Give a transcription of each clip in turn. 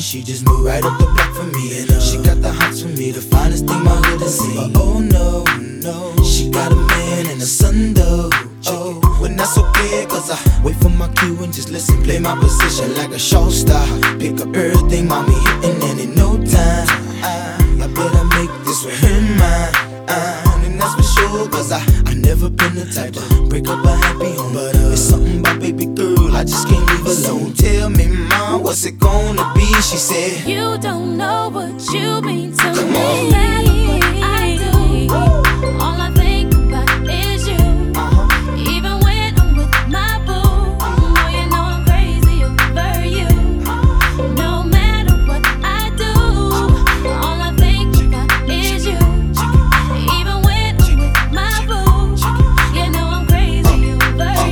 she just moved right up the block for me. And she got the hots for me, the finest thing my hood has seen. But oh no, no, she got a man and a son though. Oh, when that's okay, cause I wait for my cue and just listen, play my position like a show star. Pick up everything, mommy hitting, and in no time I better make this with her mine. And that's for sure, cause I never been the type to break up a happy home. But it's something about baby girl, I just can't leave alone. Tell me, mom, what's it gonna be? She said, you don't know what you mean to come me. on. I do. All I think about is you. Even when I'm with my boo, oh, you know I'm crazy over you. No matter what I do, all I think about is you. Even when I'm with my boo, you know I'm crazy over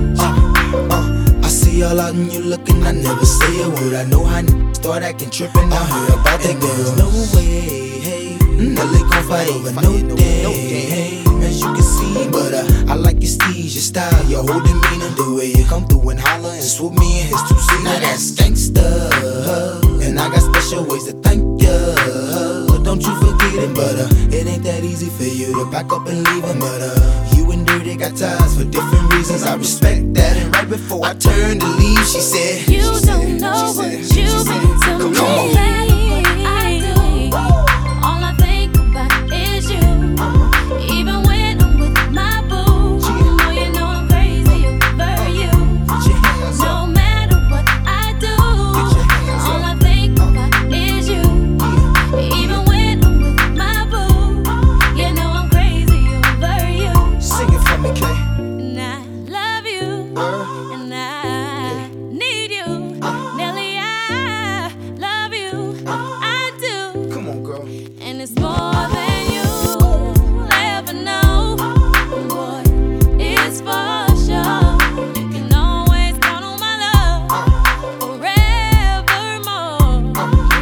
you. I see all out and you looking, I never say a word. I know how start acting trippin'. I heard about that girl. No way, hey, now they gon' fight over no day, hey, as you can see. But I like your steez, your style, your whole demeanor, the way you come through and holler and swoop me in his two-seater. Now that's gangsta, and I got special ways to thank ya. Don't you forget it, but it ain't that easy for you to back up and leave him. But you and Dirty got ties for different reasons. I respect that. And right before I turned to leave, she said, you don't know what you mean to me. Come on. I do. All I think about is you. Even when I'm with my boo, oh, you know I'm crazy over you. No matter what I do, all I think about is you. Even when I'm with my boo, you know I'm crazy over you. Sing it for me, Kay. And I love you, and I need you. Nelly, I love you, I do. Come on, girl. And it's more than you'll ever know. Boy, it's for sure. You can always count on my love forevermore.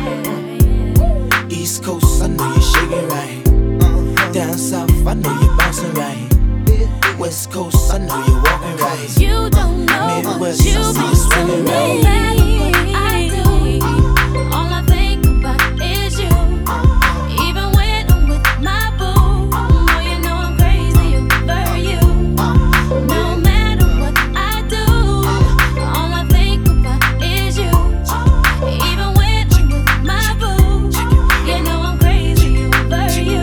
Yeah. East Coast, I know you're shaking right. Down South, I know you're bouncing right. West Coast, I know you're walking right. You don't know Midwest, what you I see you mean to swinging me. right. I do. All I think about is you. Even when I'm with my boo, oh, you know I'm crazy over you. No matter what I do, all I think about is you. Even when I'm with my boo, you know I'm crazy over you.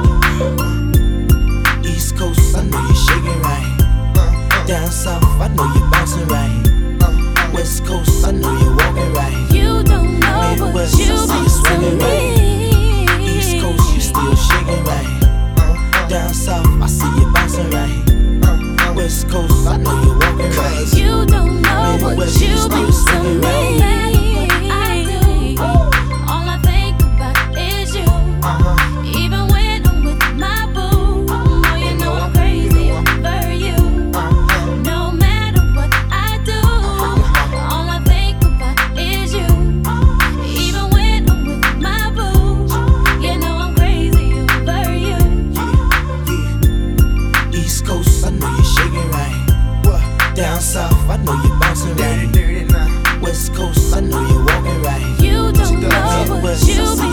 East Coast, I know you're shaking right. Down South, I know you're bouncing right. West Coast, I know you're walking right. You don't know what Midwest, you I see you mean swinging to right. me. East Coast, you still shaking right. Down South, I see you bouncing right. West Coast, I know you're walking right. You don't know what Midwest, you you mean still to swinging me. right. I do. All I think about is you. Even when I'm with my boo, oh, you know I'm crazy over you. No matter what I do, all I think about is you. Even when I'm with my boo, you know I'm crazy over you. Yeah. East Coast, I know you're shaking right. Down South, I know you're bouncing right. West Coast, I know you're walking right. You don't know what Midwest, I you see